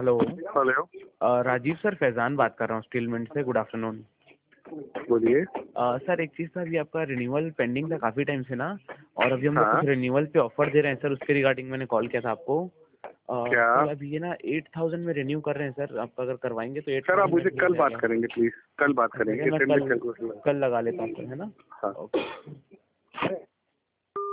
Hello. Hello. Rajiv sir, Faizan बात कर रहा हूँ स्टील मिंट से। Good afternoon. बोलिए। सर एक चीज़ था, अभी आपका रिन्यूअल पेंडिंग था काफ़ी टाइम से ना, और अभी हम लोग हाँ। कुछ रिन्यूअल पे ऑफर दे रहे हैं सर, उसके रिगार्डिंग मैंने कॉल किया था आपको। क्या? सर अभी ये ना 8000 में रिन्यू कर रहे हैं सर, आप अगर करवाएंगे तो सर आप 8000 में मुझे मिल कल बात जाएगा। करेंगे प्लीज, कल बात अच्छा, करेंगे। मैं दिन में कल चल कल लगा लेता हूँ सर, है ना? हाँ। ओके।